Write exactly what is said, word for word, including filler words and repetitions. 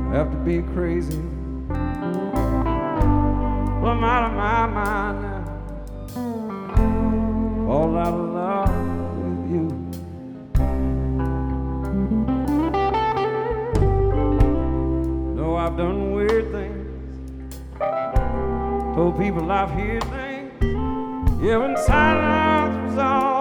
have to be crazy. Well, I'm out of my mind now. Fall out of love with you. No, I've done weird things. Told people I've heard things. Yeah, when silence was all